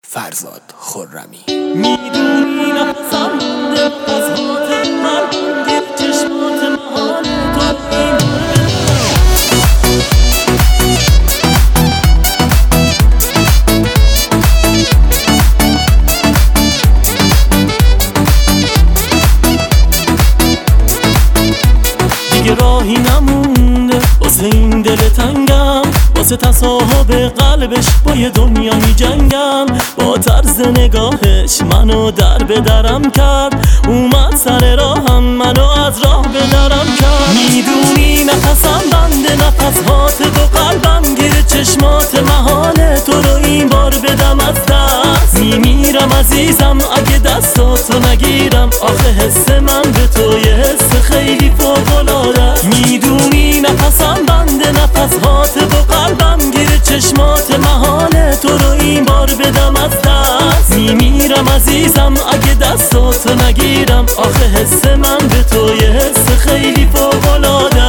فرزاد خرمی. میدونی نفسم مونده از هات قلبم دیر چشمات محال تو دیگه راهی نمونده واسه این دل تنگم، واسه تصاحب قلبش با یه دنیا می جنگم. با طرز نگاهش منو در به درم کرد، اومد سر راهم منو از راه به درم کرد. میدونی نفسم بنده نفسهات دو قلبم گیر چشمات محاله تو رو این بار بدم از دست. میمیرم عزیزم اگه دستاتو نگیرم، آخه حس من به تو یه حس خیلی فوق‌العاده. میدونی نفسم بنده نفسهات دو قلبم گیر چشمات محاله تو رو این بار بدم از دست. میمیرم عزیزم اگه دستاتو نگیرم، آخه حس من به تو یه حس خیلی فوق‌العاده.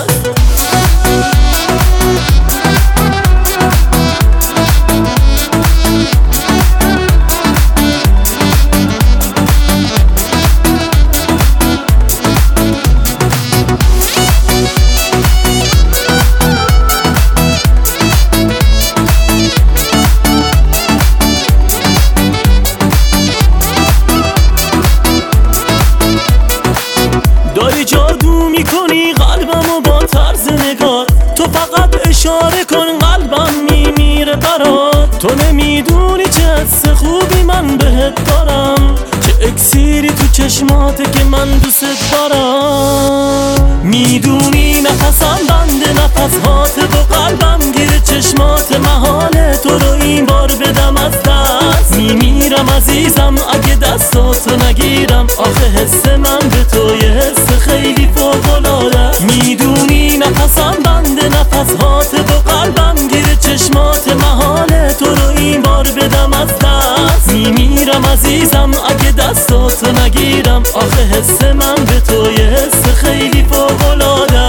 داری جادو میکنی قلبمو با طرز نگار، تو فقط اشاره کن قلبم میمیره برات. تو نمیدونی چه حس خوبی من بهت دارم، چه اکسیری تو چشماته که من دوست دارم. میدونی نفسم بنده نفسهات دو قلبم گیر چشمات محاله تو رو این بار بدم از دست. میمیرم عزیزم اگه دستاتو نگیرم، آخه حس من به تو یه حس خیلی فوق‌العاده. میدونی نفسم بنده نفسهات دو قلبم گیر چشمات محاله تو رو این بار بدم از دست. میمیرم عزیزم اگه دستاتو نگیرم، آخه حس من به تو یه حس خیلی فوق‌العاده.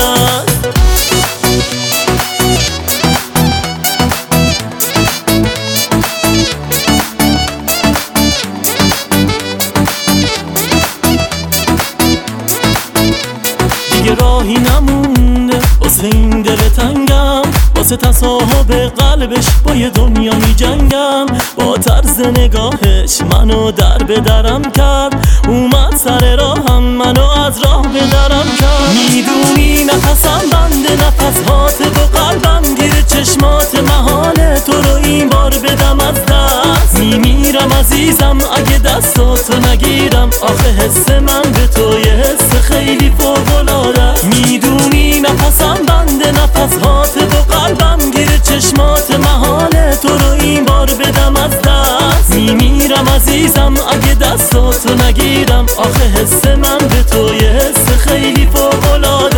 دیگه راهی نمونده واسه این دل تنگم، واسه تصاحب قلبش با یه دنیا می جنگم. با طرز نگاهش منو در به درم کرد، اومد سر راهم منو از راه به درم کرد. میدونی نفسم بنده نفسهات دو قلبم گیر چشمات محاله تو رو این بار بدم از دست. میمیرم عزیزم اگه دستاتو نگیرم، آخه حس من به تو یه حس خیلی فوق‌العاده. میدونی نفسم بنده نفسهات دو قلبم گیر چشمات محاله تو رو این بار بدم از دست. میمیرم عزیزم اگه دستاتو نگیرم، آخه حس من به تو یه حس خیلی فوق‌العاده.